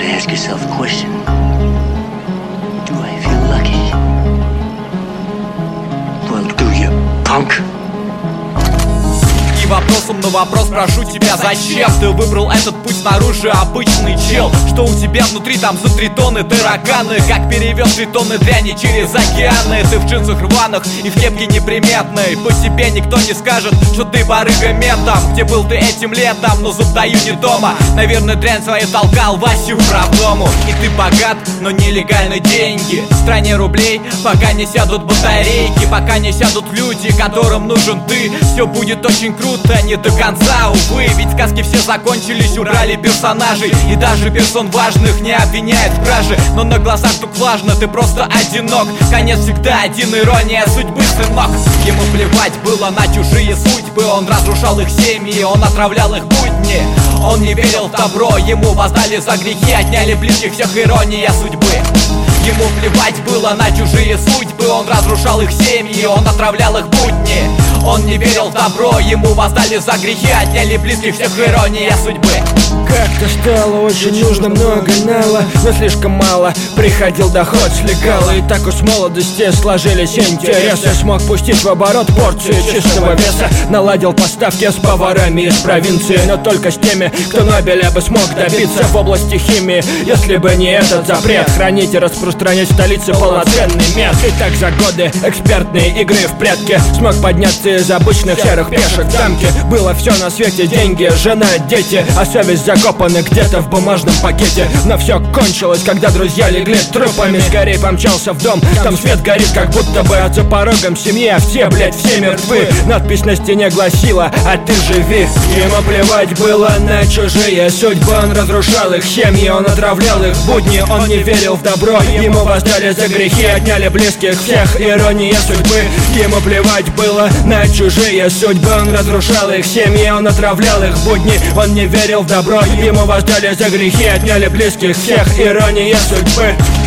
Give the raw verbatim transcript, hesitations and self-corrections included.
Ask yourself a question. Do I feel lucky? Well, do you, punk? И вопросом на вопрос прошу тебя, зачем ты выбрал этот путь снаружи, обычный чел? Что у тебя внутри, там за три тонны тараканы? Как перевез три тонны дряни через океаны? Ты в джинсах рваных и в кепке неприметной. По тебе никто не скажет, что ты барыга ментом. Где был ты этим летом? Но зуб даю не дома. Наверное, дрянь свою толкал Васю в правдому. И ты богат, но нелегальные деньги. В стране рублей, пока не сядут батарейки, пока не сядут люди, которым нужен ты. Все будет очень круто, не до конца, увы. Ведь сказки все закончились, убрали персонажей. И даже персон важных не обвиняют в краже. Но на глазах вдруг влажно, ты просто одинок. Конец всегда один, ирония судьбы, сынок. Ему плевать было на чужие судьбы. Он разрушал их семьи, он отравлял их будни. Он не верил в добро, ему воздали за грехи. Отняли близких, всех, ирония судьбы. Ему плевать было на чужие судьбы. Он разрушал их семьи, он отравлял их будни. Он не верил в добро, ему воздали за грехи. Отняли близких, всех, ирония судьбы. Как-то стало очень нужно много нала, но слишком мало приходил доход с лекала. И так уж с молодости сложились интересы. Смог пустить в оборот порции чистого веса. Наладил поставки с поварами из провинции, но только с теми, кто Нобеля бы смог добиться в области химии. Если бы не этот запрет, хранить и распространять в столице полноценный мед. И так за годы экспертной игры в прятки смог подняться из обычных серых пешек в замке. Было все на свете: деньги, жена, дети, а совесть закопана где-то в бумажном пакете. Но все кончилось, когда друзья легли трупами. Скорей помчался в дом, там свет горит, как будто бы, а за порогом семья все, блять, все мертвы. Надпись на стене гласила: а ты живи. Ему плевать было на чужие судьбы. Он разрушал их семьи, он отравлял их будни. Он не верил в добро, ему воздали за грехи. Отняли близких всех, ирония судьбы. Ему плевать было на чужие судьбы. Он разрушал их семьи, он отравлял их будни. Он не верил в добро, ему воздали за грехи. Отняли близких всех, ирония судьбы.